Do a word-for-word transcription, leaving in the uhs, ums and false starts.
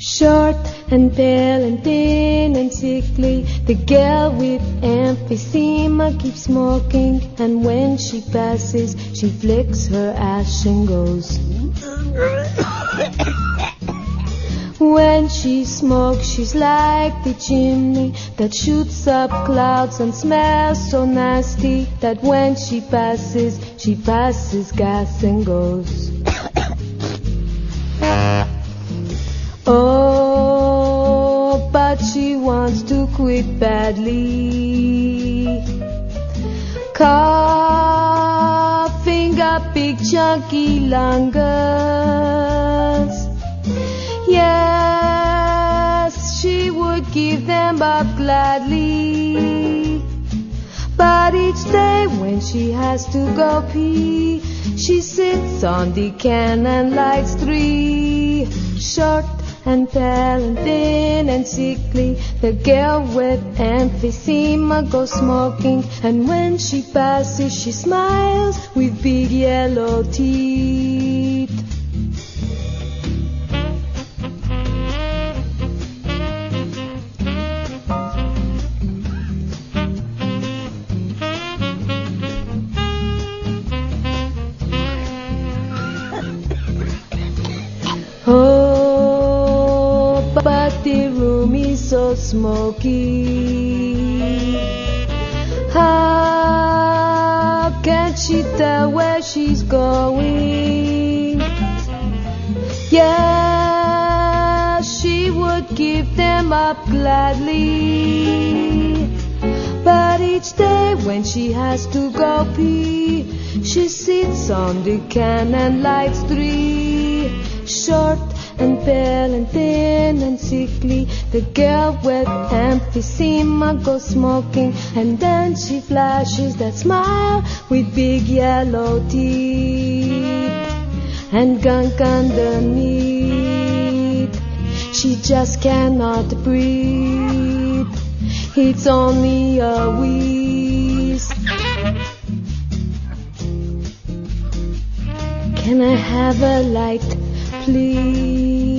Short and pale and thin and sickly, the girl with emphysema keeps smoking, and when she passes, she flicks her ash and goes. When she smokes, she's like the chimney that shoots up clouds and smells so nasty that when she passes, she passes gas and goes. Oh, but she wants to quit badly, coughing up big chunky lungs. Yes, she would give them up gladly, but each day when she has to go pee, she sits on the can and lights three. Short and pale and thin and sickly, the girl with emphysema goes smoking, and when she passes, she smiles with big yellow teeth. Oh, but the room is so smoky. How can she tell where she's going? Yeah, she would give them up gladly, but each day when she has to go pee, she sits on the can and lights three. Short and pale and thin and sickly, the girl with emphysema goes smoking, and then she flashes that smile with big yellow teeth and gunk underneath. She just cannot breathe, it's only a wheeze. Can I have a light, please?